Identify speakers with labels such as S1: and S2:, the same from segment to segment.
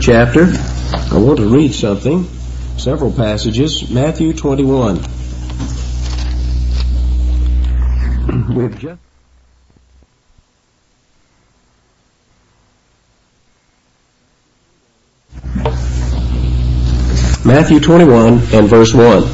S1: chapter, I want to read something, several passages. Matthew 21. We've just Matthew 21 and verse 1.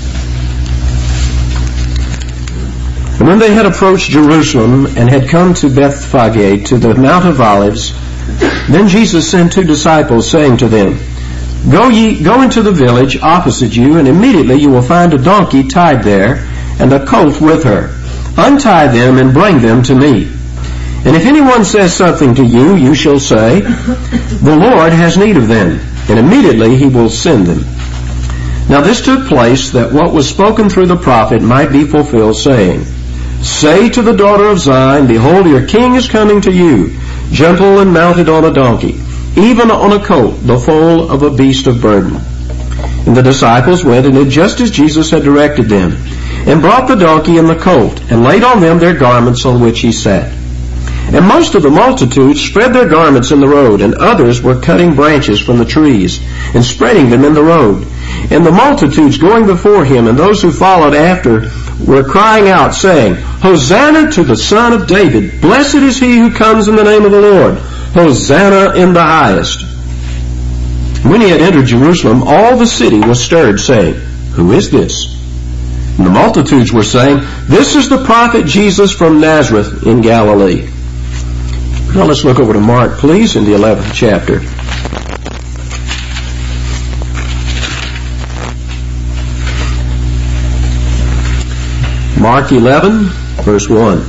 S1: And when they had approached Jerusalem and had come to Bethphage, to the Mount of Olives, then Jesus sent 2 disciples, saying to them, Go into the village opposite you, and immediately you will find a donkey tied there, and a colt with her. Untie them and bring them to me. And if anyone says something to you, you shall say, The Lord has need of them, and immediately he will send them. Now this took place that what was spoken through the prophet might be fulfilled, saying, Say to the daughter of Zion, Behold, your king is coming to you, gentle and mounted on a donkey, even on a colt, the foal of a beast of burden. And the disciples went and did just as Jesus had directed them, and brought the donkey and the colt, and laid on them their garments on which he sat. And most of the multitude spread their garments in the road, and others were cutting branches from the trees, and spreading them in the road. And the multitudes going before him, and those who followed after, were crying out, saying, Hosanna to the Son of David! Blessed is he who comes in the name of the Lord! Hosanna in the highest! When he had entered Jerusalem, all the city was stirred, saying, Who is this? And the multitudes were saying, This is the prophet Jesus from Nazareth in Galilee. Now let's look over to Mark, please, in the 11th chapter. Mark 11, verse 1.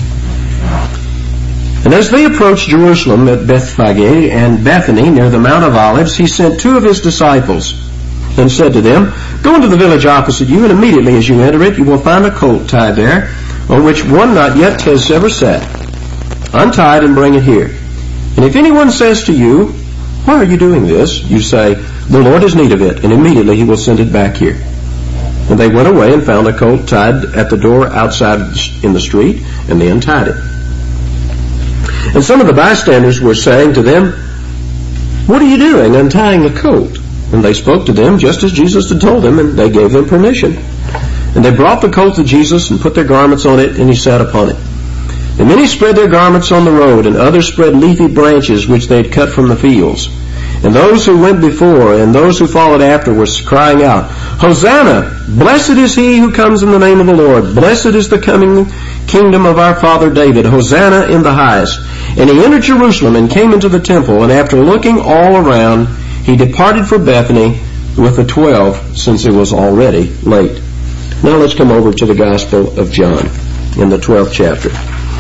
S1: And as they approached Jerusalem at Bethphage and Bethany near the Mount of Olives, he sent 2 of his disciples and said to them, Go into the village opposite you, and immediately as you enter it, you will find a colt tied there, on which one not yet has ever sat. Untie it and bring it here. And if anyone says to you, Why are you doing this? You say, The Lord has need of it, and immediately he will send it back here. And they went away and found a colt tied at the door outside in the street, and they untied it. And some of the bystanders were saying to them, What are you doing, untying the colt? And they spoke to them just as Jesus had told them, and they gave them permission. And they brought the colt to Jesus and put their garments on it, and he sat upon it. And many spread their garments on the road, and others spread leafy branches which they had cut from the fields. And those who went before and those who followed after were crying out, Hosanna! Blessed is he who comes in the name of the Lord. Blessed is the coming kingdom of our father David. Hosanna in the highest. And he entered Jerusalem and came into the temple, and after looking all around, he departed for Bethany with the 12, since it was already late. Now let's come over to the Gospel of John in the 12th chapter.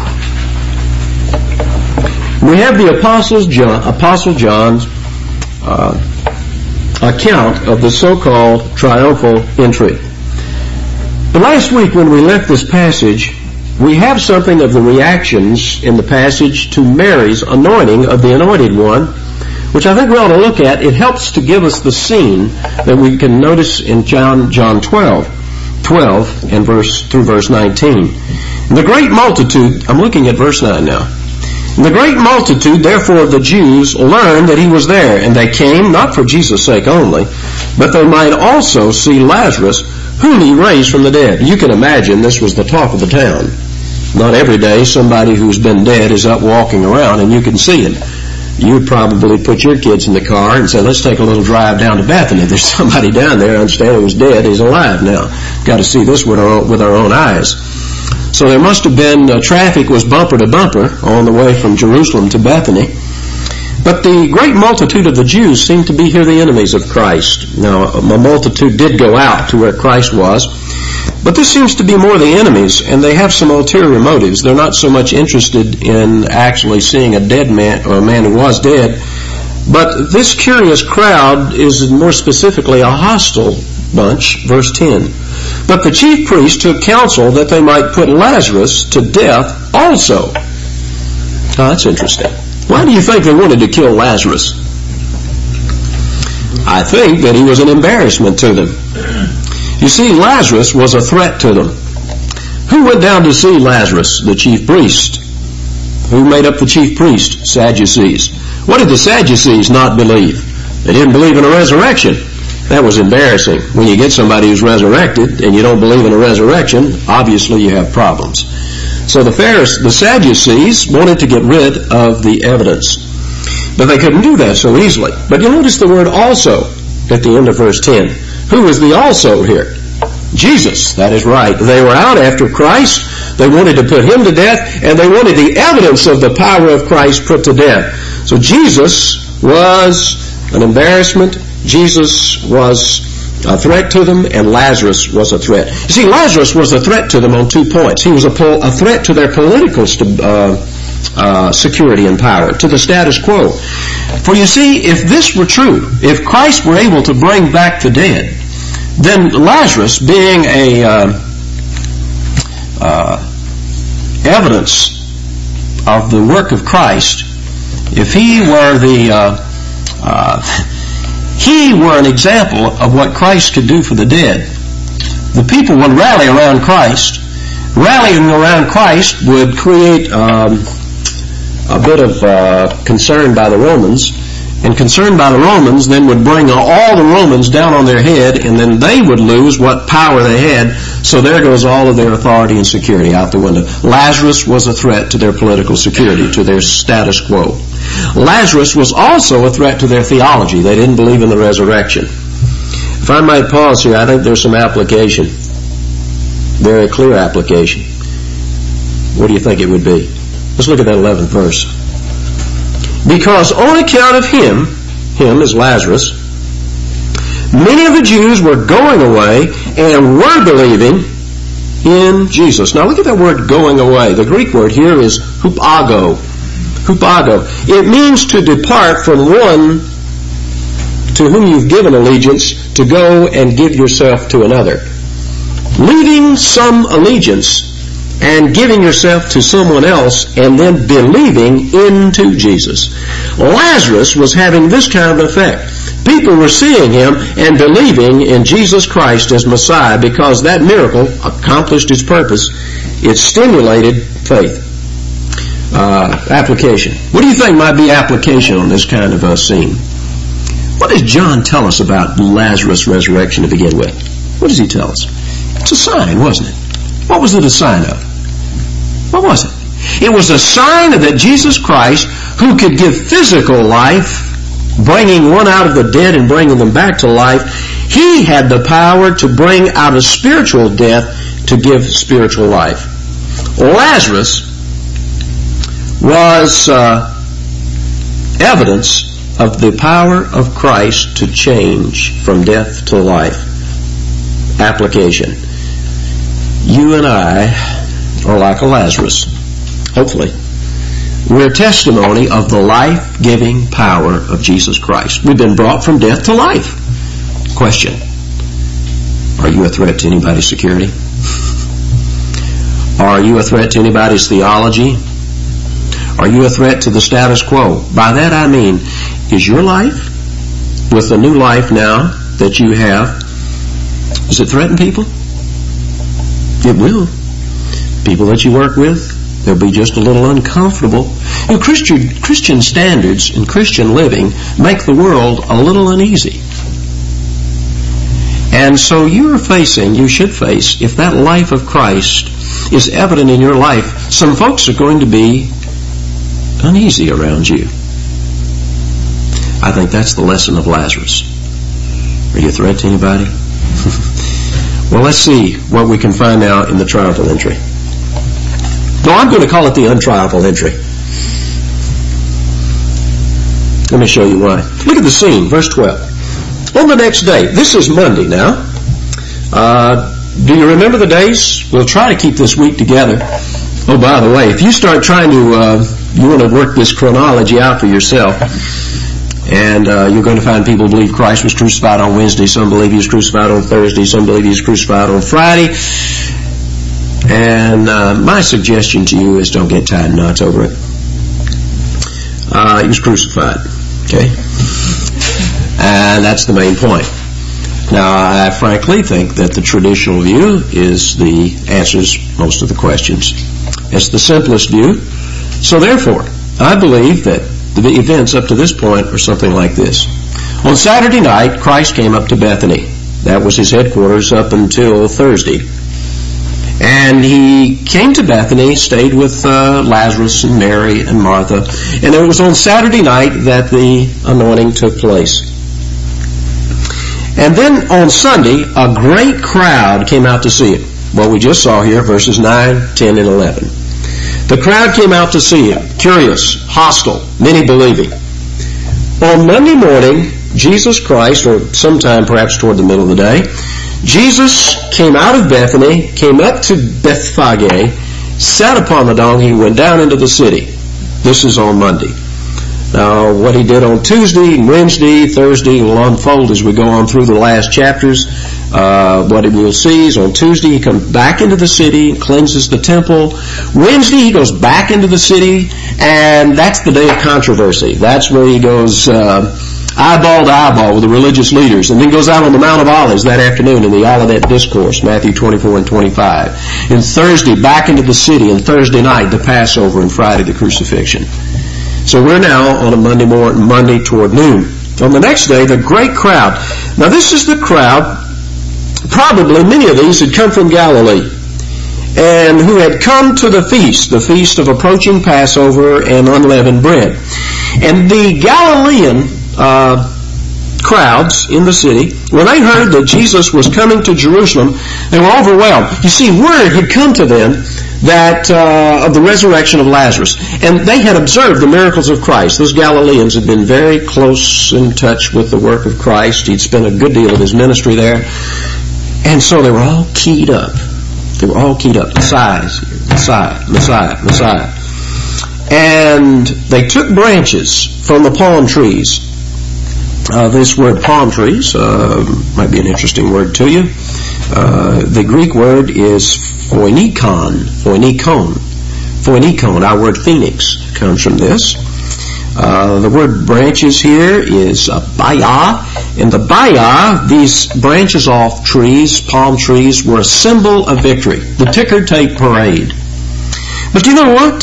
S1: We have the Apostle John's account of the so-called triumphal entry. But last week when we left this passage, we have something of the reactions in the passage to Mary's anointing of the Anointed One, which I think we ought to look at. It helps to give us the scene that we can notice in John 12 and through verse 19. And the great multitude, I'm looking at verse 9 now. And the great multitude, therefore, of the Jews learned that he was there, and they came, not for Jesus' sake only, but they might also see Lazarus, whom he raised from the dead. You can imagine this was the talk of the town. Not every day somebody who's been dead is up walking around and you can see him. You'd probably put your kids in the car and say, let's take a little drive down to Bethany. There's somebody down there, I understand he was dead, he's alive now. Got to see this with our own eyes. So there must have been, traffic was bumper to bumper on the way from Jerusalem to Bethany. But the great multitude of the Jews seemed to be here the enemies of Christ. Now, a multitude did go out to where Christ was, but this seems to be more the enemies, and they have some ulterior motives. They're not so much interested in actually seeing a dead man, or a man who was dead, but this curious crowd is more specifically a hostile bunch, verse 10. But the chief priests took counsel that they might put Lazarus to death also. Oh, that's interesting. Why do you think they wanted to kill Lazarus? I think that he was an embarrassment to them. You see, Lazarus was a threat to them. Who went down to see Lazarus? The chief priest. Who made up the chief priest? Sadducees. What did the Sadducees not believe? They didn't believe in a resurrection. That was embarrassing. When you get somebody who's resurrected and you don't believe in a resurrection, obviously you have problems. So the Sadducees wanted to get rid of the evidence. But they couldn't do that so easily. But you notice the word also at the end of verse 10. Who is the also here? Jesus. That is right. They were out after Christ. They wanted to put him to death, and they wanted the evidence of the power of Christ put to death. So Jesus was an embarrassment. Jesus was a threat to them, and Lazarus was a threat. You see, Lazarus was a threat to them on 2 points. He was a threat to their political security and power, to the status quo. For you see, if this were true, if Christ were able to bring back the dead, then Lazarus, being a evidence of the work of Christ, if he were an example of what Christ could do for the dead, the people would rally around Christ. Rallying around Christ would create a bit of concern by the Romans, and concern by the Romans then would bring all the Romans down on their head, and then they would lose what power they had, so there goes all of their authority and security out the window. Lazarus was a threat to their political security, to their status quo. Lazarus was also a threat to their theology. They didn't believe in the resurrection. If I might pause here, I think there's some application. Very clear application. What do you think it would be? Let's look at that 11th verse. Because on account of him is Lazarus, many of the Jews were going away and were believing in Jesus. Now look at that word going away. The Greek word here is hupago. Hupago. It means to depart from one to whom you've given allegiance, to go and give yourself to another. Leaving some allegiance and giving yourself to someone else, and then believing into Jesus. Lazarus was having this kind of effect. People were seeing him and believing in Jesus Christ as Messiah because that miracle accomplished its purpose. It stimulated faith. Application. What do you think might be application on this kind of a scene? What does John tell us about Lazarus' resurrection to begin with? What does he tell us? It's a sign, wasn't it? What was it a sign of? What was it? It was a sign that Jesus Christ, who could give physical life, bringing one out of the dead and bringing them back to life, he had the power to bring out of spiritual death to give spiritual life. Lazarus was evidence of the power of Christ to change from death to life. Application. You and I are like a Lazarus, hopefully. We're testimony of the life-giving power of Jesus Christ. We've been brought from death to life. Question. Are you a threat to anybody's security? Are you a threat to anybody's theology? Are you a threat to the status quo? By that I mean, is your life, with the new life now that you have, does it threaten people? It will. People that you work with, they'll be just a little uncomfortable. You know, Christian standards and Christian living make the world a little uneasy. And so you should face, if that life of Christ is evident in your life, some folks are going to be uneasy around you. I think that's the lesson of Lazarus. Are you a threat to anybody? Well, let's see what we can find out in the triumphal entry. No, I'm going to call it the untriumphal entry. Let me show you why. Look at the scene, verse 12. On the next day, this is Monday now. Do you remember the days? We'll try to keep this week together. Oh, by the way, if you start trying to, you want to work this chronology out for yourself, and you're going to find people who believe Christ was crucified on Wednesday, some believe he was crucified on Thursday, some believe he was crucified on Friday. And my suggestion to you is don't get tied in knots over it. He was crucified. Okay? And that's the main point. Now, I frankly think that the traditional view answers most of the questions. It's the simplest view. So therefore, I believe that the events up to this point are something like this. On Saturday night, Christ came up to Bethany. That was his headquarters up until Thursday. And he came to Bethany, stayed with Lazarus and Mary and Martha. And it was on Saturday night that the anointing took place. And then on Sunday, a great crowd came out to see him. Well, we just saw here, verses 9, 10, and 11. The crowd came out to see him, curious, hostile, many believing. On Monday morning, Jesus Christ, or sometime perhaps toward the middle of the day, Jesus came out of Bethany, came up to Bethphage, sat upon the donkey, went down into the city. This is on Monday. Now, what he did on Tuesday, Wednesday, Thursday will unfold as we go on through the last chapters. What we'll see is on Tuesday he comes back into the city, cleanses the temple. Wednesday he goes back into the city, and that's the day of controversy. That's where he goes eyeball to eyeball with the religious leaders, and then goes out on the Mount of Olives that afternoon in the Olivet Discourse, Matthew 24 and 25. And Thursday back into the city, and Thursday night the Passover, and Friday the crucifixion. So we're now on a Monday toward noon. On the next day, the great crowd. Now this is the crowd, probably many of these had come from Galilee, and who had come to the feast of approaching Passover and unleavened bread. And the Galilean crowds in the city, when they heard that Jesus was coming to Jerusalem, they were overwhelmed. You see, word had come to them that of the resurrection of Lazarus, and they had observed the miracles of Christ. Those Galileans had been very close in touch with the work of Christ. He'd spent a good deal of his ministry there, and so they were all keyed up. They were all keyed up. Messiah, Messiah. And they took branches from the palm trees. This word palm trees might be an interesting word to you. The Greek word is phoenikon. Our word phoenix comes from this. The word branches here is baya. In the baya, these branches off trees, palm trees, were a symbol of victory. The ticker tape parade. But you know what?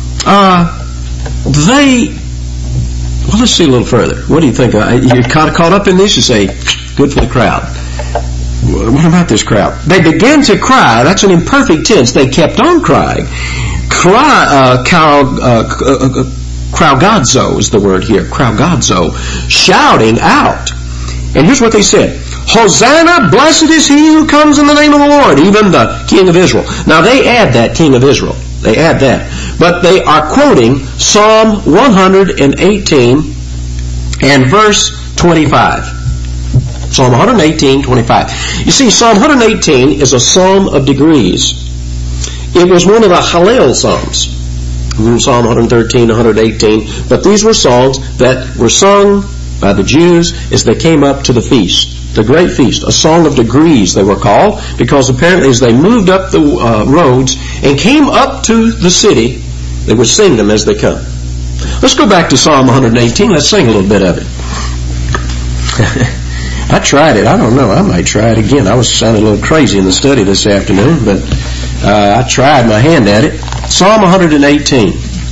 S1: Well, let's see a little further. What do you think? You're kind of caught up in this? You say, good for the crowd. What about this crowd? They began to cry. That's an imperfect tense. They kept on crying. Crowgadzo is the word here. Crowgadzo. Shouting out. And here's what they said. Hosanna, blessed is he who comes in the name of the Lord, even the King of Israel. Now they add that, King of Israel. They add that. But they are quoting Psalm 118 and verse 25. Psalm 118, 25. You see, Psalm 118 is a psalm of degrees. It was one of the Hallel Psalms. Psalm 113, 118. But these were songs that were sung by the Jews as they came up to the feast. The great feast, a song of degrees they were called, because apparently as they moved up the roads and came up to the city, they would sing them as they come. Let's go back to Psalm 118. Let's sing a little bit of it. I tried it. I don't know. I might try it again. I was sounding a little crazy in the study this afternoon, but I tried my hand at it. Psalm 118.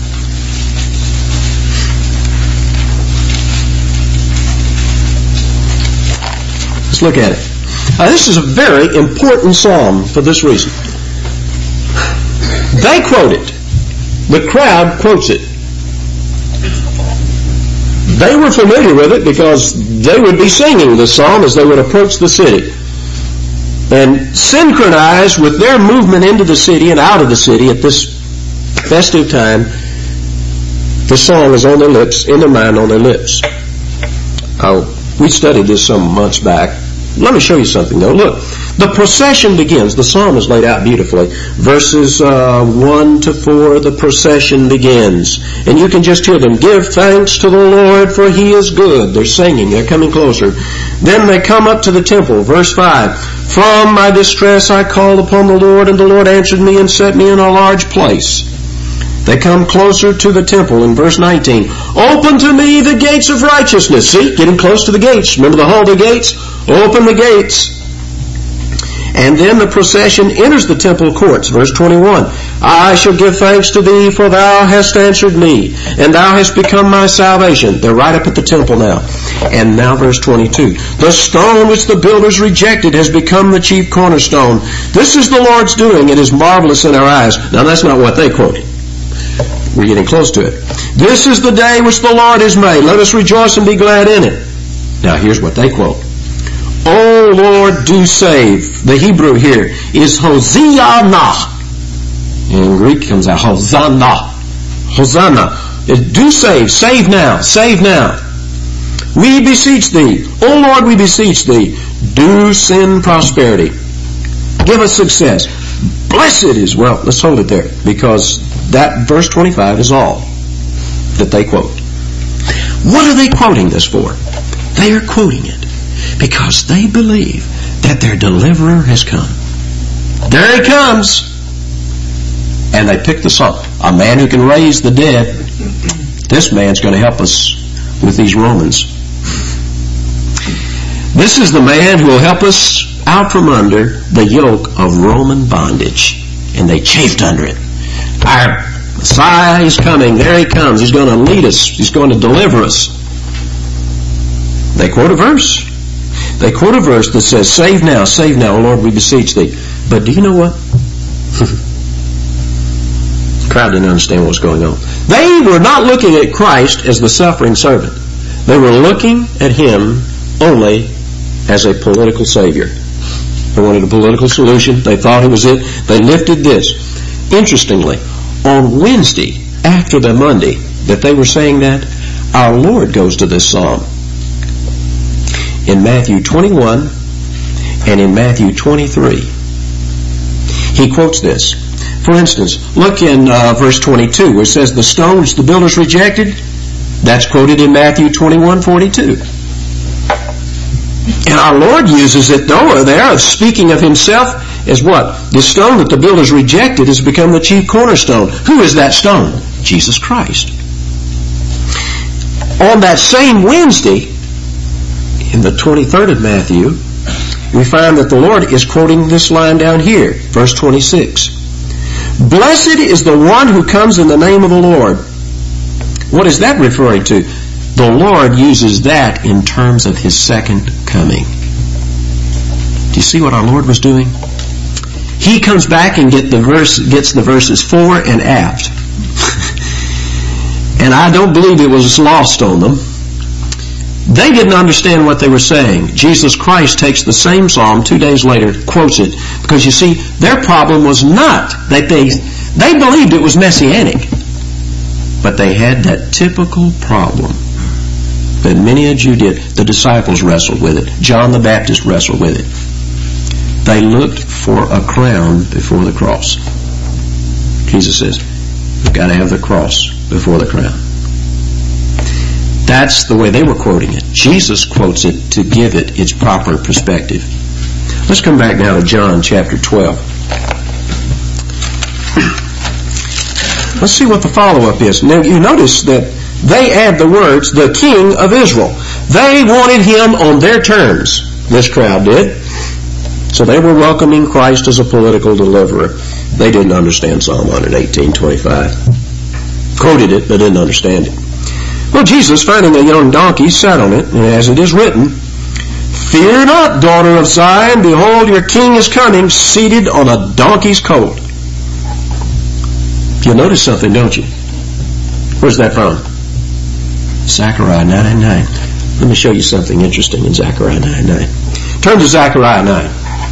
S1: Let's look at it. This is a very important psalm for this reason. They quote it. The crowd quotes it. They were familiar with it because they would be singing this psalm as they would approach the city. And synchronized with their movement into the city and out of the city at this festive time, the song is on their lips, in their mind, on their lips. We studied this some months back. Let me show you something though. Look, the procession begins. The psalm is laid out beautifully. Verses 1 to 4, the procession begins. And you can just hear them. Give thanks to the Lord, for he is good. They're singing. They're coming closer. Then they come up to the temple. Verse 5. From my distress I called upon the Lord, and the Lord answered me and set me in a large place. They come closer to the temple in verse 19. Open to me the gates of righteousness. See, getting close to the gates. Remember the hall of the gates? Open the gates. And then the procession enters the temple courts. Verse 21. I shall give thanks to thee, for thou hast answered me, and thou hast become my salvation. They're right up at the temple now. And now verse 22. The stone which the builders rejected has become the chief cornerstone. This is the Lord's doing. It is marvelous in our eyes. Now that's not what they quoted. We're getting close to it. This is the day which the Lord has made. Let us rejoice and be glad in it. Now here's what they quote. O Lord, do save. The Hebrew here is Hosanna. In Greek comes out Hosanna. Hosanna. Do save. Save now. Save now. We beseech thee. O Lord, we beseech thee. Do send prosperity. Give us success. Blessed is, well, let's hold it there, because that verse 25 is all that they quote. What are they quoting this for? They are quoting it because they believe that their deliverer has come. There he comes. And they pick the song. A man who can raise the dead. This man's going to help us with these Romans. This is the man who will help us out from under the yoke of Roman bondage. And they chafed under it. Our Messiah is coming. There he comes. He's going to lead us. He's going to deliver us. They quote a verse. They quote a verse that says, save now, O Lord, we beseech thee. But do you know what? The crowd didn't understand what was going on. They were not looking at Christ as the suffering servant. They were looking at him only as a political savior. They wanted a political solution. They thought it was it. They lifted this. Interestingly, on Wednesday, after the Monday that they were saying that, our Lord goes to this psalm. In Matthew 21 and in Matthew 23. He quotes this. For instance, look in verse 22 where it says, the stone which the builders rejected. That's quoted in Matthew 21:42. And our Lord uses it, though, there, speaking of himself as what? The stone that the builders rejected has become the chief cornerstone. Who is that stone? Jesus Christ. On that same Wednesday, in the 23rd of Matthew, we find that the Lord is quoting this line down here, verse 26. Blessed is the one who comes in the name of the Lord. What is that referring to? The Lord uses that in terms of his second coming. Do you see what our Lord was doing? He comes back and gets the verses fore and aft. And I don't believe it was lost on them. They didn't understand what they were saying. Jesus Christ takes the same psalm 2 days later, quotes it, because you see, their problem was not that they believed it was messianic, but they had that typical problem that many a Jew did. The disciples wrestled with it. John the Baptist wrestled with it. They looked for a crown before the cross. Jesus says, you've got to have the cross before the crown. That's the way they were quoting it. Jesus quotes it to give it its proper perspective. Let's come back now to John chapter 12. Let's see what the follow-up is. Now you notice that they add the words, the King of Israel. They wanted him on their terms. This crowd did. So they were welcoming Christ as a political deliverer. They didn't understand Psalm 118:25. Quoted it, but didn't understand it. Well, Jesus, finding a young donkey, sat on it, and as it is written, fear not, daughter of Zion, behold, your king is coming, seated on a donkey's colt. You'll notice something, don't you? Where's that from? Zechariah 9:9. Let me show you something interesting in Zechariah 9:9. Turn to Zechariah 9.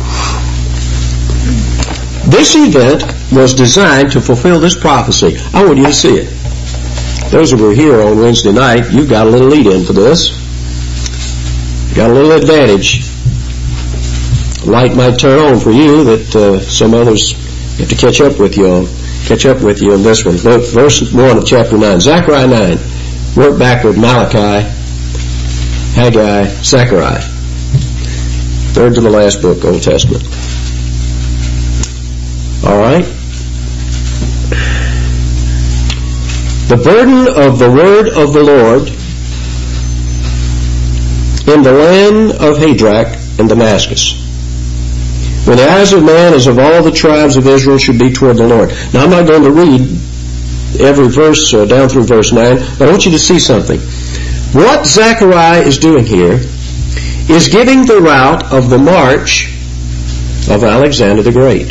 S1: This event was designed to fulfill this prophecy. I want you to see it. Those who were here on Wednesday night, you've got a little lead-in for this. You've got a little advantage. The light might turn on for you that some others have to catch up with you on. Catch up with you on this one. Verse 1 of chapter 9. Zechariah 9. Work backward. Malachi, Haggai, Zechariah. Third to the last book, Old Testament. All right. The burden of the word of the Lord in the land of Hadrach and Damascus. when the eyes of man as of all the tribes of Israel should be toward the Lord. Now I'm not going to read every verse down through verse 9, but I want you to see something. What Zechariah is doing here is giving the route of the march of Alexander the Great.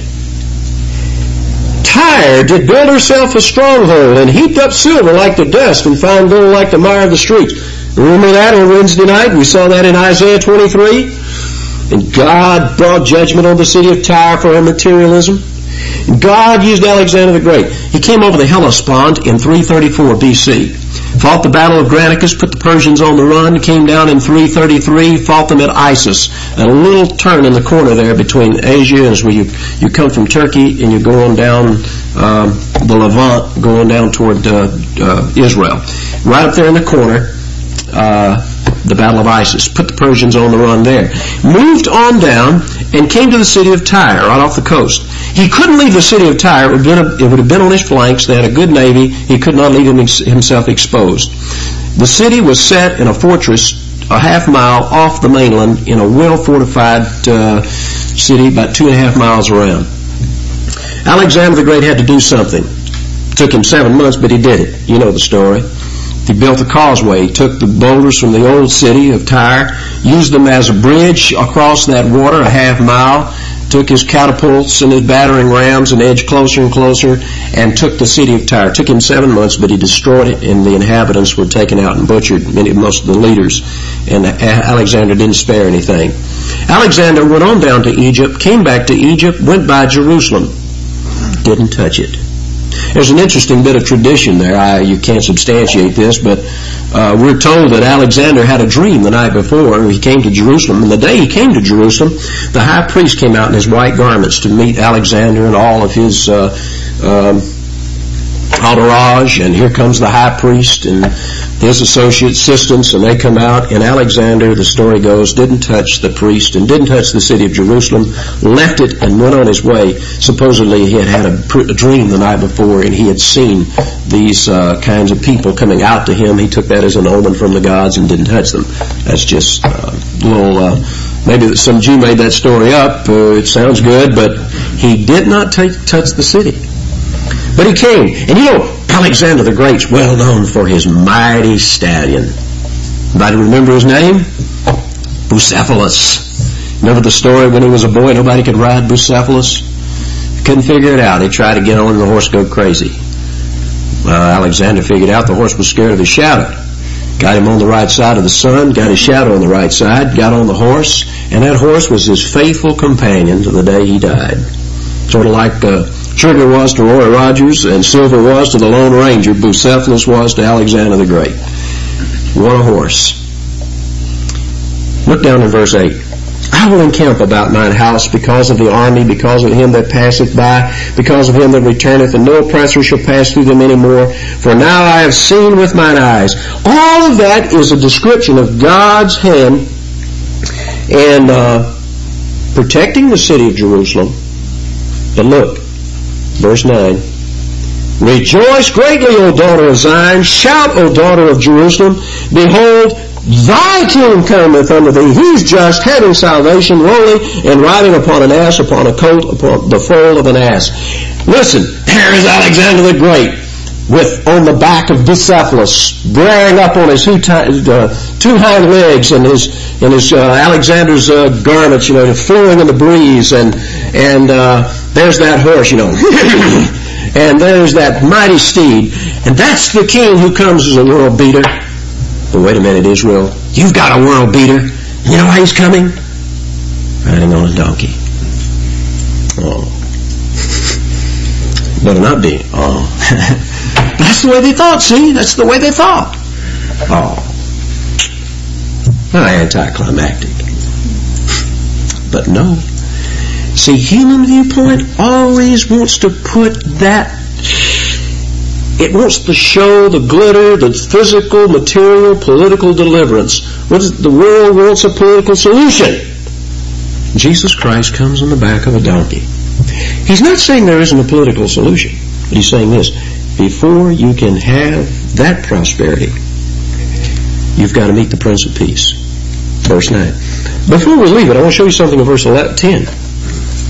S1: Tyre did build herself a stronghold and heaped up silver like the dust and fine gold like the mire of the streets. Remember that on Wednesday night? We saw that in Isaiah 23. And God brought judgment on the city of Tyre for her materialism. And God used Alexander the Great. He came over the Hellespont in 334 B.C., fought the Battle of Granicus, put the Persians on the run, came down in 333, fought them at Issus, a little turn in the corner there between Asia, as where you come from Turkey and you go on down the Levant, going down toward Israel. Right up there in the corner, the Battle of Issus, put the Persians on the run there. Moved on down and came to the city of Tyre, right off the coast. He couldn't leave the city of Tyre. It would have been on his flanks. They had a good navy. He could not leave himself exposed. The city was set in a fortress a half mile off the mainland in a well-fortified city about 2.5 miles around. Alexander the Great had to do something. It took him 7 months, but he did it. You know the story. He built a causeway. He took the boulders from the old city of Tyre, used them as a bridge across that water a half mile, took his catapults and his battering rams and edged closer and closer and took the city of Tyre. It took him 7 months, but he destroyed it, and the inhabitants were taken out and butchered, most of the leaders, and Alexander didn't spare anything. Alexander went on down to Egypt, came back to Egypt, went by Jerusalem, didn't touch it. There's an interesting bit of tradition there. You can't substantiate this, but we're told that Alexander had a dream the night before. He came to Jerusalem, and the day he came to Jerusalem, the high priest came out in his white garments to meet Alexander and all of his entourage, and here comes the high priest and his associate assistants, and they come out, and Alexander, the story goes, didn't touch the priest and didn't touch the city of Jerusalem, left it and went on his way. Supposedly he had a dream the night before, and he had seen these kinds of people coming out to him. He took that as an omen from the gods and didn't touch them. That's just a little... maybe some Jew made that story up. It sounds good, but he did not touch the city. But he came. And you know, Alexander the Great's well known for his mighty stallion. Anybody remember his name? Bucephalus. Remember the story when he was a boy, nobody could ride Bucephalus? Couldn't figure it out. He tried to get on and the horse go crazy. Well, Alexander figured out the horse was scared of his shadow. Got him on the right side of the sun, got his shadow on the right side, got on the horse, and that horse was his faithful companion to the day he died. Sort of like Trigger was to Roy Rogers and Silver was to the Lone Ranger, Bucephalus was to Alexander the Great. What a horse. Look down in verse 8. I will encamp about mine house because of the army, because of him that passeth by, because of him that returneth, and no oppressor shall pass through them any more. For now I have seen with mine eyes. All of that is a description of God's hand and protecting the city of Jerusalem. But look, verse 9. Rejoice greatly, O daughter of Zion. Shout, O daughter of Jerusalem. Behold, thy king cometh unto thee. He's just, having salvation, lowly, and riding upon an ass, upon a colt, upon the foal of an ass. Listen, there is Alexander the Great, with on the back of Bucephalus, bearing up on his two hind legs, and his Alexander's garments, flowing in the breeze, and there's that horse, and there's that mighty steed, and that's the king who comes as a world beater. But wait a minute, Israel, you've got a world beater. You know how he's coming? Riding on a donkey. Oh. Better not be. Oh. That's the way they thought, see? That's the way they thought. Oh. Not anticlimactic. But no. See, human viewpoint always wants to put that... It wants to show the glitter, the physical, material, political deliverance. The world wants a political solution. Jesus Christ comes on the back of a donkey. He's not saying there isn't a political solution. But he's saying this. Before you can have that prosperity, you've got to meet the Prince of Peace. Verse 9. Before we leave it, I want to show you something in verse 10.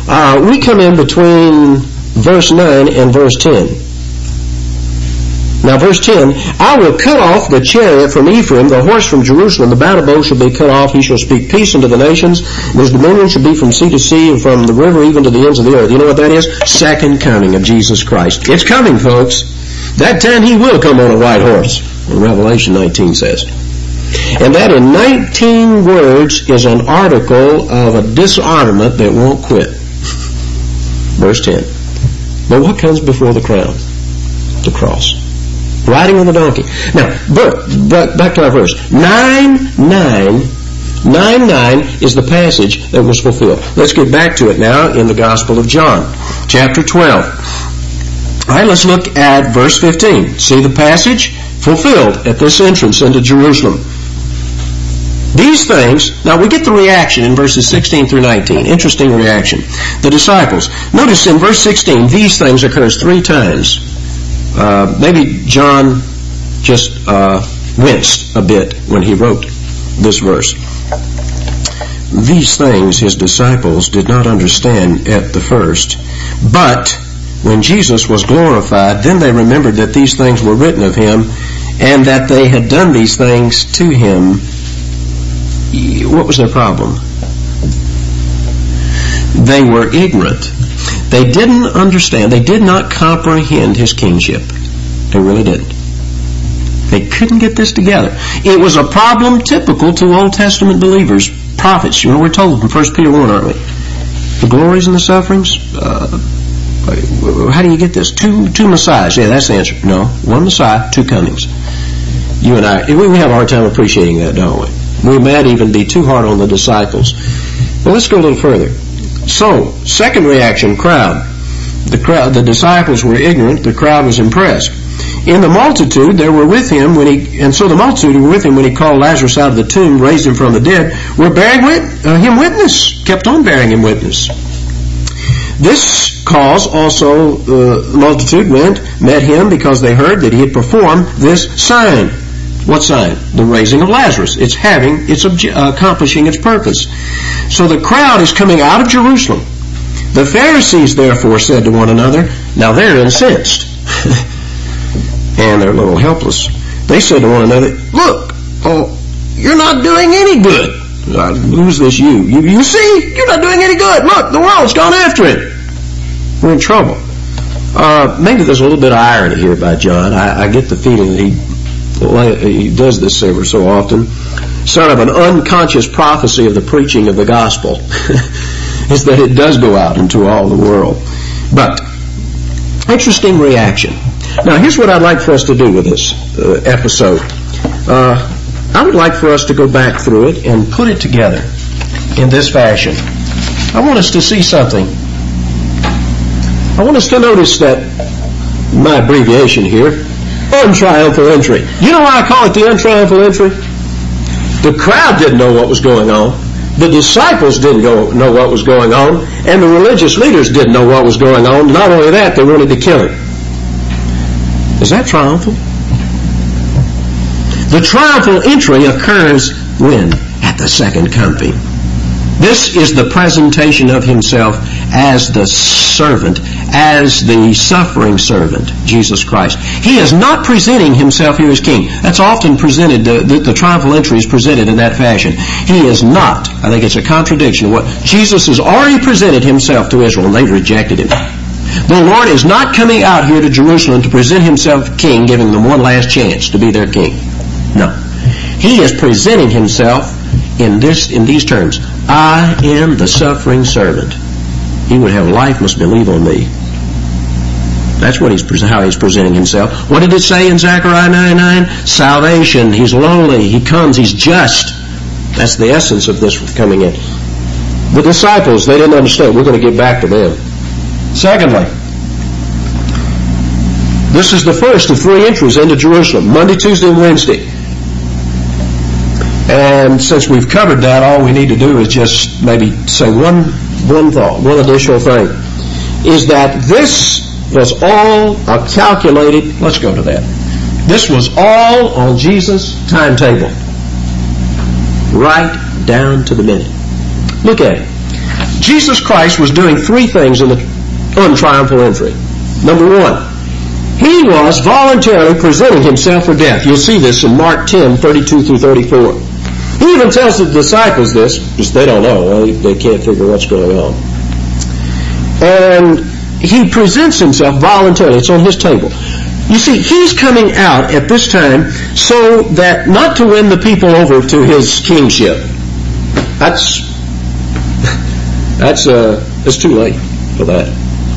S1: We come in between verse 9 and verse 10. Now, verse 10, I will cut off the chariot from Ephraim, the horse from Jerusalem. The battle bow shall be cut off. He shall speak peace unto the nations. His dominion shall be from sea to sea and from the river even to the ends of the earth. You know what that is? Second coming of Jesus Christ. It's coming, folks. That time he will come on a white horse, Revelation 19 says. And that in 19 words is an article of a disarmament that won't quit. Verse 10. But what comes before the crown? The cross. Riding on the donkey. Now, back to our verse. 9:9 is the passage that was fulfilled. Let's get back to it now in the Gospel of John, chapter 12. All right, let's look at verse 15. See the passage? Fulfilled at this entrance into Jerusalem. These things, now we get the reaction in verses 16 through 19. Interesting reaction. The disciples. Notice in verse 16, these things occurs 3 times. Maybe John just winced a bit when he wrote this verse. These things his disciples did not understand at the first, but when Jesus was glorified, then they remembered that these things were written of him, and that they had done these things to him. What was their problem? They were ignorant. They didn't understand. They did not comprehend his kingship. They really didn't. They couldn't get this together. It was a problem typical to Old Testament believers, prophets. You know, we're told in 1 Peter 1, aren't we? The glories and the sufferings. How do you get this? Two Messiahs. Yeah, that's the answer. No, one Messiah, 2 comings. You and I, we have a hard time appreciating that, don't we? We might even be too hard on the disciples. Well, let's go a little further. So, second reaction, crowd. The disciples were ignorant. The crowd was impressed. In the multitude, there were with him so the multitude who were with him when he called Lazarus out of the tomb, raised him from the dead, were bearing him witness, kept on bearing him witness. This cause also the multitude met him because they heard that he had performed this sign. What sign? The raising of Lazarus. It's accomplishing its purpose. So the crowd is coming out of Jerusalem. The Pharisees therefore said to one another, now they're incensed. And they're a little helpless. They said to one another, look, you're not doing any good. Who's this you? You see? You're not doing any good. Look, the world's gone after it. We're in trouble. Maybe there's a little bit of irony here by John. I get the feeling that he does this ever so often. Sort of an unconscious prophecy of the preaching of the gospel is that it does go out into all the world. But, interesting reaction. Now, here's what I'd like for us to do with this episode. I would like for us to go back through it and put it together in this fashion. I want us to see something. I want us to notice that, my abbreviation here, untriumphal entry. You know why I call it the untriumphal entry? The crowd didn't know what was going on. The disciples didn't know what was going on. And the religious leaders didn't know what was going on. Not only that, they wanted to kill him. Is that triumphal? The triumphal entry occurs when? At the second coming. This is the presentation of himself as the servant, as the suffering servant, Jesus Christ. He is not presenting himself here as king. That's often presented, the triumphal entry is presented in that fashion. He is not. I think it's a contradiction. Jesus has already presented himself to Israel, and they've rejected him. The Lord is not coming out here to Jerusalem to present himself king, giving them one last chance to be their king. No. He is presenting himself in these terms. I am the suffering servant. He would have life, must believe on me. That's how he's presenting himself. What did it say in Zechariah 9:9? Salvation. He's lowly. He comes. He's just. That's the essence of this coming in. The disciples, they didn't understand. We're going to get back to them. Secondly, this is the first of 3 entries into Jerusalem, Monday, Tuesday, and Wednesday. And since we've covered that, all we need to do is just maybe say one thought, one additional thing, is that this was all a calculated, let's go to that. This was all on Jesus' timetable. Right down to the minute. Look at it. Jesus Christ was doing three things in the untriumphal entry. Number one, he was voluntarily presenting himself for death. You'll see this in Mark 10:32 through 34. He even tells the disciples this, because they don't know. They can't figure what's going on. And he presents himself voluntarily. It's on his table. You see, he's coming out at this time so that not to win the people over to his kingship. It's too late for that.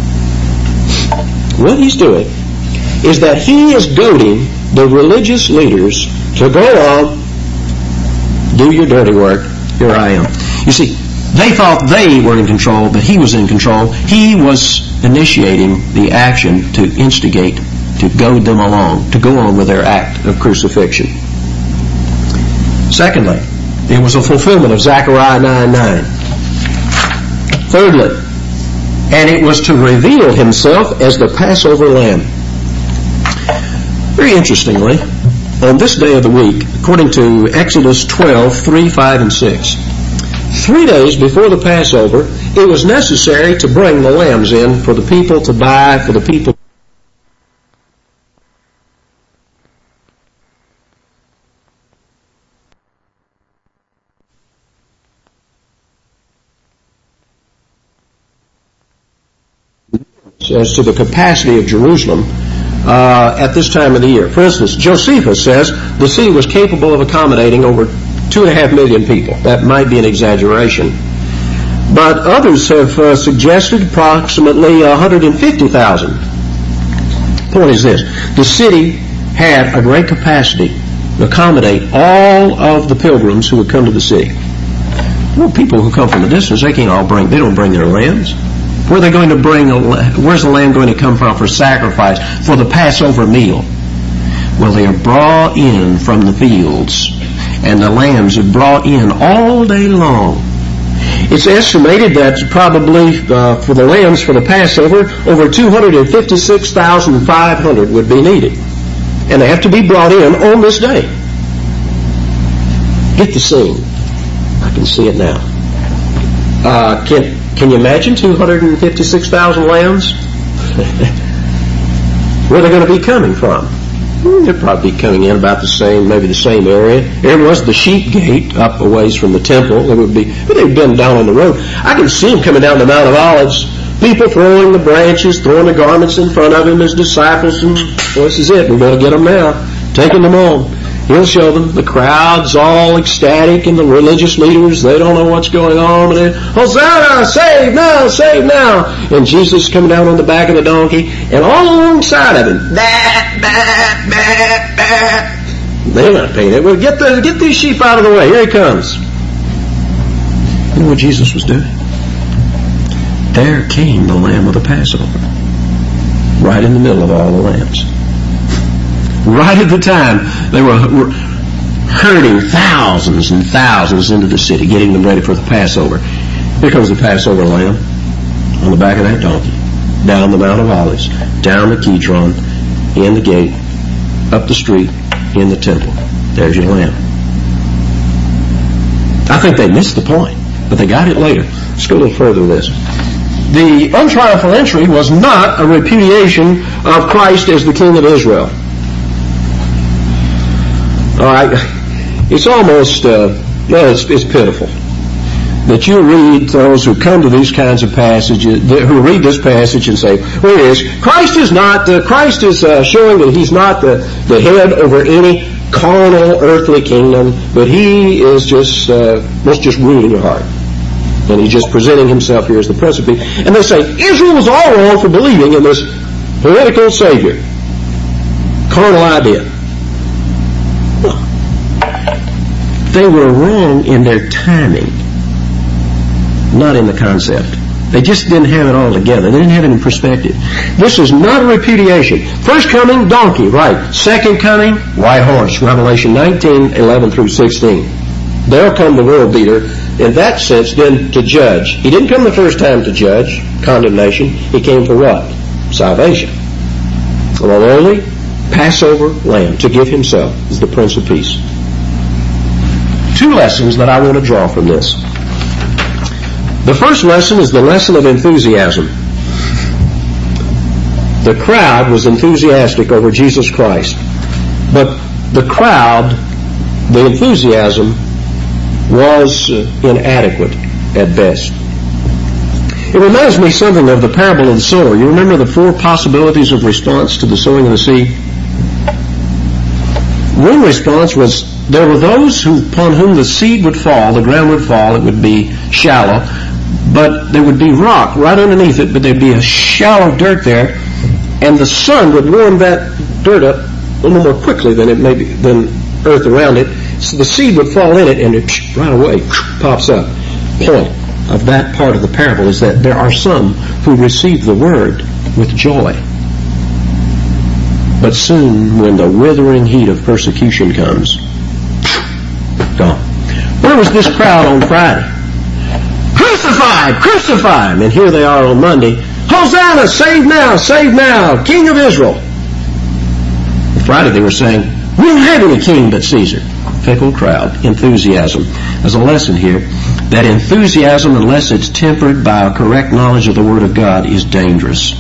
S1: What he's doing is that he is goading the religious leaders to go on, do your dirty work, here I am. You see, they thought they were in control, but he was in control. He was initiating the action to instigate, to goad them along, to go on with their act of crucifixion. Secondly, it was a fulfillment of Zechariah 9:9. Thirdly, and it was to reveal himself as the Passover lamb. Very interestingly, on this day of the week, according to Exodus 12:3, 5, and 6, 3 days before the Passover, it was necessary to bring the lambs in for the people to buy, for the people. As to the capacity of Jerusalem at this time of the year. For instance, Josephus says the city was capable of accommodating over 2.5 million people. That might be an exaggeration. But others have suggested approximately 150,000. Point is this: the city had a great capacity to accommodate all of the pilgrims who would come to the city. Well, people who come from a distance, they don't bring their lambs. Where are they going to where's the lamb going to come from for sacrifice, for the Passover meal? Well, they are brought in from the fields, and the lambs are brought in all day long. It's estimated that probably for the lambs for the Passover, over 256,500 would be needed. And they have to be brought in on this day. Get the scene. I can see it now. Can you imagine 256,000 lambs? Where are they going to be coming from? They'll probably be coming in about the same area. There was the sheep gate up a ways from the temple. They've been down on the road. I can see them coming down the Mount of Olives. People throwing the branches, throwing the garments in front of him as disciples. And well, this is it. We're going to get them now. Taking them on. He'll show them. The crowd's all ecstatic, and the religious leaders, they don't know what's going on. And Hosanna, save now, save now. And Jesus coming down on the back of the donkey, and all alongside of him, they're not paying it. Well, get these sheep out of the way. Here he comes. You know what Jesus was doing? There came the Lamb of the Passover, right in the middle of all the lambs. Right at the time, they were herding thousands and thousands into the city, getting them ready for the Passover. Here comes the Passover lamb on the back of that donkey, down the Mount of Olives, down the Kidron, in the gate, up the street, in the temple. There's your lamb. I think they missed the point, but they got it later. Let's go a little further with this. The untriumphal entry was not a repudiation of Christ as the King of Israel. All right, it's almost, it's pitiful that you read those who come to these kinds of passages, who read this passage and say, well, yes, Christ is showing that he's not the head over any carnal earthly kingdom, but he is just, must just rule in your heart. And he's just presenting himself here as the Prince of Peace. And they say, Israel was all wrong for believing in this political Savior. Carnal idea. They were wrong in their timing, not in the concept. They just didn't have it all together. They didn't have it in perspective. This is not a repudiation. First coming, donkey, right. Second coming, white horse, Revelation 19:11 through 16. There'll come the world beater, in that sense, then to judge. He didn't come the first time to judge, condemnation. He came for what? Salvation. The lowly Passover lamb to give himself as the Prince of Peace. Two lessons that I want to draw from this. The first lesson is the lesson of enthusiasm. The crowd was enthusiastic over Jesus Christ, but the enthusiasm was inadequate at best. It reminds me something of the parable of the sower. You remember the 4 possibilities of response to the sowing of the seed? One response was, there were those upon whom the seed would fall, the ground would fall, it would be shallow, but there would be rock right underneath it, but there'd be a shallow dirt there, and the sun would warm that dirt up a little more quickly than earth around it, so the seed would fall in it, and it right away pops up. Point of that part of the parable is that there are some who receive the word with joy. But soon, when the withering heat of persecution comes, gone. Where was this crowd on Friday? Crucify! Crucify! And here they are on Monday. Hosanna! Save now! Save now! King of Israel! On Friday they were saying, we don't have any king but Caesar. Fickle crowd. Enthusiasm. There's a lesson here that enthusiasm, unless it's tempered by a correct knowledge of the Word of God, is dangerous.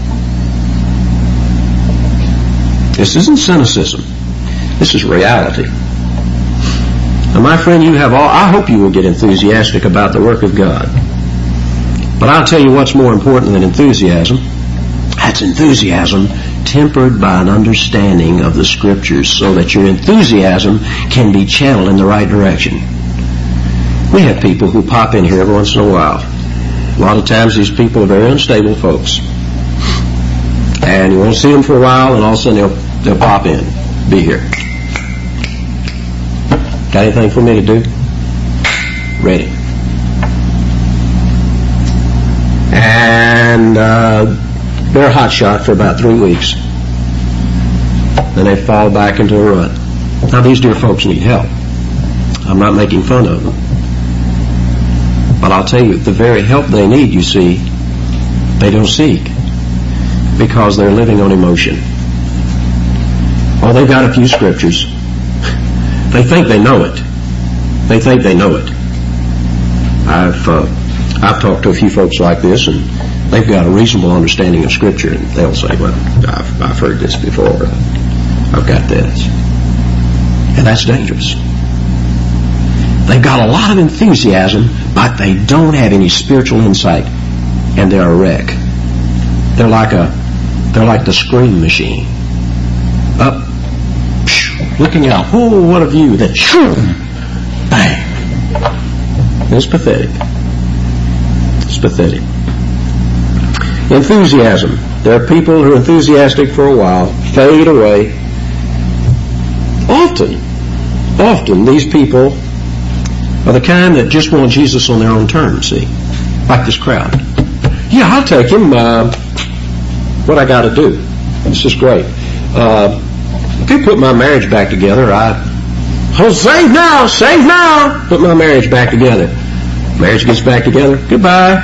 S1: This isn't cynicism. This is reality. Now, my friend, I hope you will get enthusiastic about the work of God. But I'll tell you what's more important than enthusiasm. That's enthusiasm tempered by an understanding of the Scriptures so that your enthusiasm can be channeled in the right direction. We have people who pop in here every once in a while. A lot of times these people are very unstable folks. And you won't see them for a while, and all of a sudden they'll pop in, be here. Got anything for me to do? Ready. And they're hot shot for about 3 weeks. Then they fall back into a rut. Now these dear folks need help. I'm not making fun of them. But I'll tell you, the very help they need, you see, they don't seek. Because they're living on emotion. Oh, they've got a few scriptures. They think they know it. They think they know it. I've talked to a few folks like this, and they've got a reasonable understanding of Scripture, and they'll say, well, I've heard this before. I've got this. And that's dangerous. They've got a lot of enthusiasm, but they don't have any spiritual insight, and they're a wreck. They're like the scream machine. Up, looking out, oh, what a view, then bang. It's pathetic. It's pathetic. Enthusiasm. There are people who are enthusiastic for a while, fade away. Often these people are the kind that just want Jesus on their own terms, see? Like this crowd. Yeah, I'll take him. What I got to do? This is great. If you put my marriage back together, save now, put my marriage back together. Marriage gets back together, goodbye.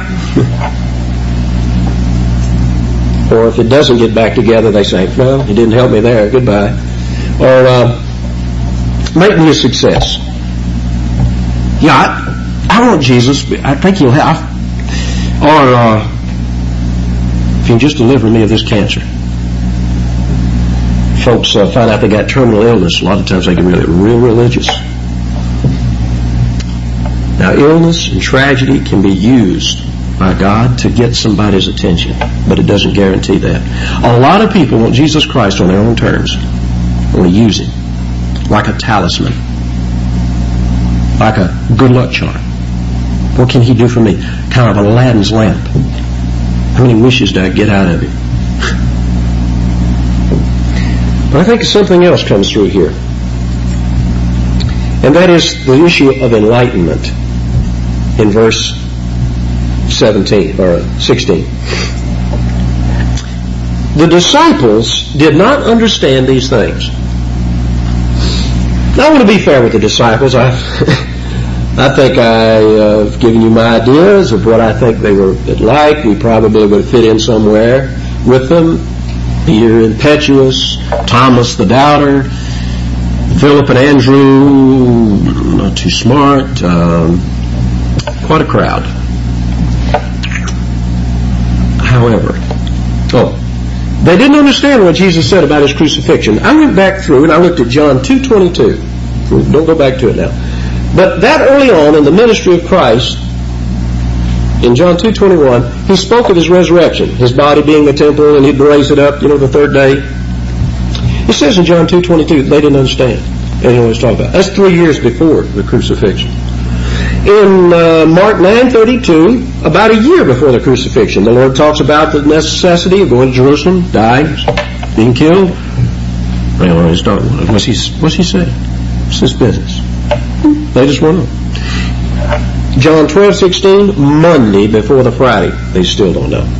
S1: Or if it doesn't get back together, they say, well, you didn't help me there, goodbye. Or make me a success. Yeah, I want Jesus. I think he'll help. Or if you can just deliver me of this cancer. Folks find out they got terminal illness. A lot of times they get real religious. Now, illness and tragedy can be used by God to get somebody's attention, but it doesn't guarantee that. A lot of people want Jesus Christ on their own terms. Want to use him like a talisman, like a good luck charm. What can he do for me? Kind of Aladdin's lamp. How many wishes do I get out of him? But I think something else comes through here. And that is the issue of enlightenment in verse 17 or 16. The disciples did not understand these things. Now, I want to be fair with the disciples. I think I've given you my ideas of what I think they were like. We probably would fit in somewhere with them. Peter, impetuous. Thomas, the doubter. Philip and Andrew, not too smart. Quite a crowd. however. They didn't understand what Jesus said about his crucifixion. I went back through and I looked at John 2:22. Don't go back to it now. But that early on in the ministry of Christ, in John 2:21, he spoke of his resurrection, his body being the temple, and he'd raise it up, the third day. It says in John 2:22, they didn't understand. They didn't know what he's talking about. That's 3 years before the crucifixion. In Mark 9:32, about a year before the crucifixion, the Lord talks about the necessity of going to Jerusalem, dying, being killed. What's he saying? It's his business. They just went on. John 12:16, Monday before the Friday. They still don't know.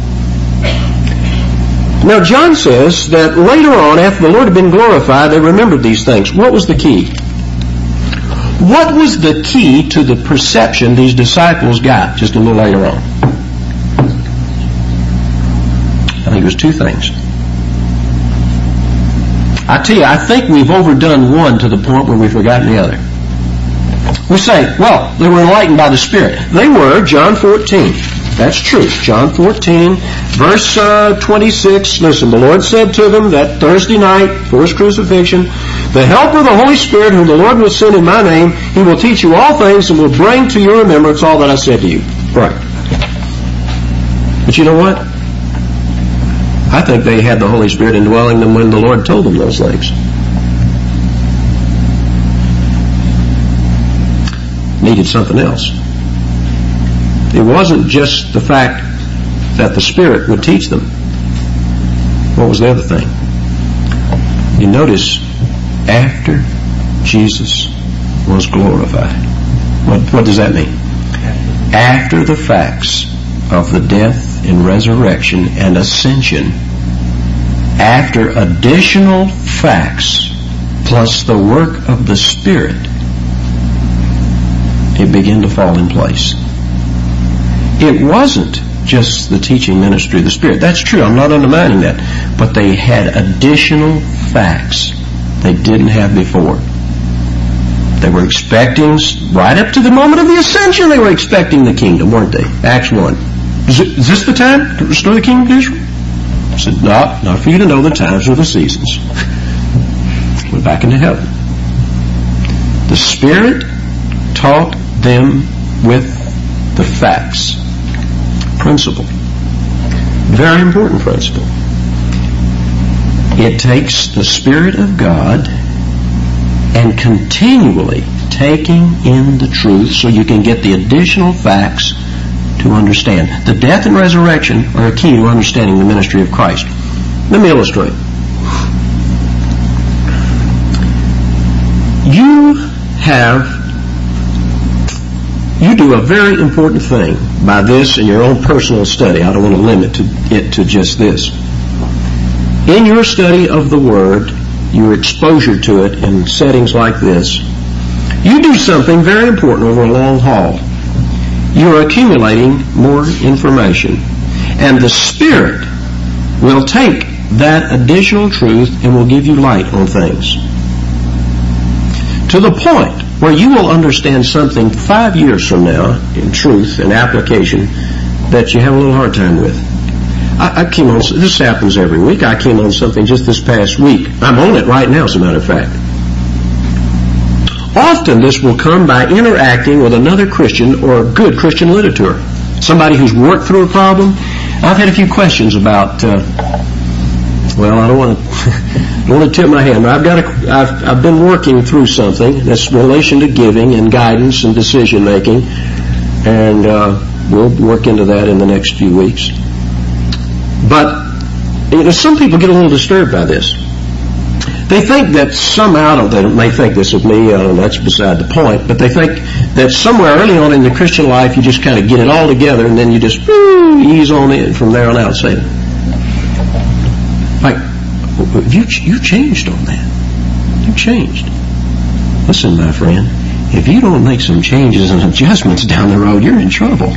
S1: Now John says that later on, after the Lord had been glorified, they remembered these things. What was the key? What was the key to the perception these disciples got just a little later on? I think it was two things. I tell you, I think we've overdone one to the point where we've forgotten the other. We say, well, they were enlightened by the Spirit. They were, John 14. That's true. John 14, verse 26. Listen, the Lord said to them that Thursday night, before his crucifixion, the Helper, the Holy Spirit, whom the Lord will send in my name, he will teach you all things and will bring to your remembrance all that I said to you. Right. But you know what? I think they had the Holy Spirit indwelling them when the Lord told them those things. Needed something else. It wasn't just the fact that the Spirit would teach them. What was the other thing? You notice, after Jesus was glorified. What does that mean? After the facts of the death and resurrection and ascension, after additional facts plus the work of the Spirit, it began to fall in place. It wasn't just the teaching ministry of the Spirit. That's true. I'm not undermining that. But they had additional facts they didn't have before. They were expecting, right up to the moment of the ascension, they were expecting the kingdom, weren't they? Acts 1. Is this the time to restore the kingdom to Israel? I said, no, not for you to know the times or the seasons. Went back into heaven. The Spirit taught them with the facts. Principle. Very important principle. It takes the Spirit of God and continually taking in the truth so you can get the additional facts to understand. The death and resurrection are a key to understanding the ministry of Christ. Let me illustrate. You do a very important thing by this in your own personal study. I don't want to limit it to just this. In your study of the Word, your exposure to it in settings like this, you do something very important over a long haul. You're accumulating more information. And the Spirit will take that additional truth and will give you light on things. To the point where you will understand something 5 years from now, in truth and application, that you have a little hard time with. I came on, this happens every week. I came on something just this past week. I'm on it right now, as a matter of fact. Often this will come by interacting with another Christian or a good Christian literature. Somebody who's worked through a problem. I've had a few questions about, I don't want to tip my hand, but I've been working through something that's in relation to giving and guidance and decision making, and we'll work into that in the next few weeks. But some people get a little disturbed by this. They think that somehow, they may think this of me, that's beside the point, but they think that somewhere early on in the Christian life you just kind of get it all together and then you just ease on in from there on out. Say, like, you changed on that. You changed. Listen, my friend, if you don't make some changes and adjustments down the road, you're in trouble.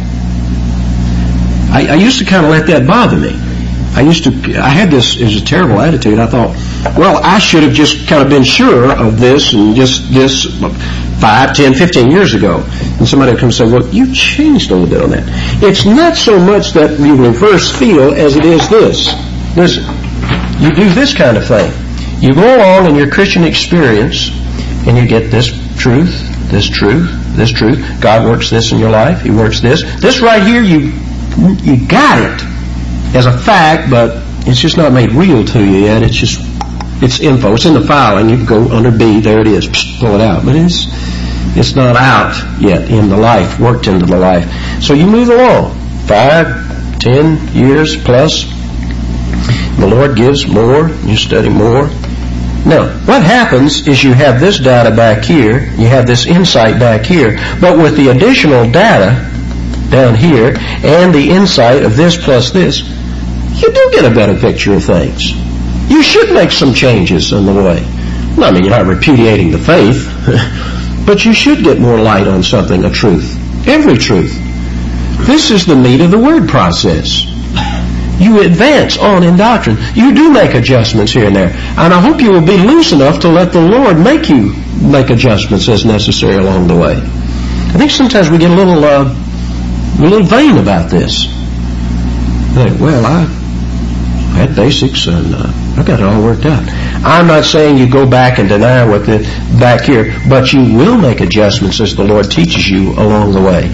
S1: I used to kind of let that bother me. I had this, it was a terrible attitude. I thought, well, I should have just kind of been sure of this and just this. 5, 10, 15 years ago. And somebody will come and say, well, you changed a little bit on that. It's not so much that you reverse feel as it is this. Listen, you do this kind of thing. You go along in your Christian experience and you get this truth, this truth, this truth. God works this in your life. He works this. This right here, you got it as a fact, but it's just not made real to you yet. It's info. It's in the file, and you can go under B. There it is. Pull it out. But it's not out yet in the life, worked into the life. So you move along. 5, 10 years plus. The Lord gives more. You study more. Now, what happens is you have this data back here. You have this insight back here. But with the additional data down here and the insight of this plus this, you do get a better picture of things. You should make some changes in the way. I mean, you're not repudiating the faith, but you should get more light on something, a truth. Every truth. This is the meat of the word process. You advance on in doctrine. You do make adjustments here and there. And I hope you will be loose enough to let the Lord make you make adjustments as necessary along the way. I think sometimes we get a little vain about this. Like, well, I had basics and I got it all worked out. I'm not saying you go back and deny what the back here, but you will make adjustments as the Lord teaches you along the way.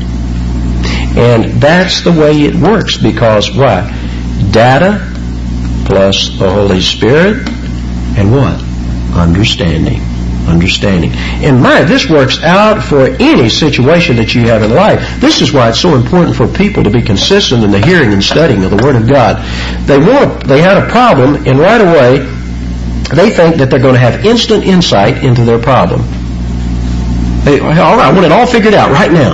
S1: And that's the way it works, because why? Data plus the Holy Spirit and what? Understanding. And this works out for any situation that you have in life. This is why it's so important for people to be consistent in the hearing and studying of the Word of God. They had a problem, and right away they think that they're going to have instant insight into their problem. All right, I want it all figured out right now.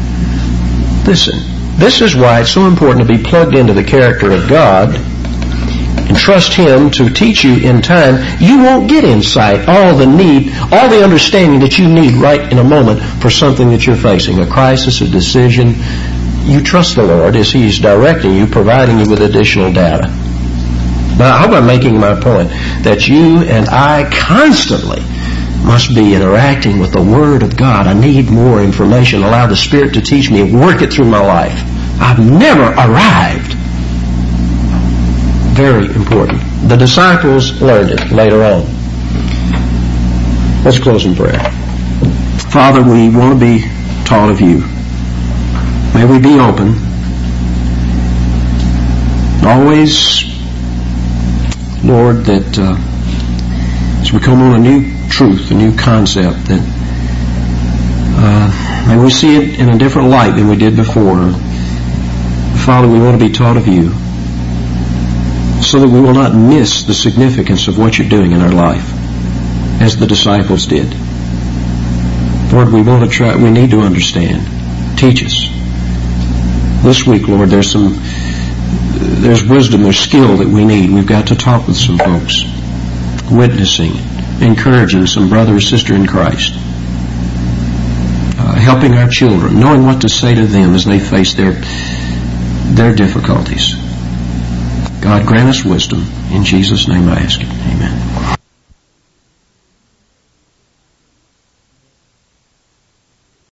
S1: Listen, this is why it's so important to be plugged into the character of God and trust Him to teach you in time. You won't get insight, all the understanding that you need right in a moment for something that you're facing, a crisis, a decision. You trust the Lord as He's directing you, providing you with additional data. Now, I hope I'm making my point that you and I constantly must be interacting with the Word of God. I need more information. Allow the Spirit to teach me and work it through my life. I've never arrived. Very important. The disciples learned it later on. Let's close in prayer. Father, we want to be taught of You. May we be open. Always, Lord, that as we come on a new truth, a new concept, that may we see it in a different light than we did before. Father, we want to be taught of You, so that we will not miss the significance of what You're doing in our life, as the disciples did. Lord, we need to understand. Teach us. This week, Lord, there's wisdom, there's skill that we need. We've got to talk with some folks, witnessing, encouraging some brother or sister in Christ, helping our children, knowing what to say to them as they face their difficulties. God, grant us wisdom. In Jesus' name I ask it. Amen.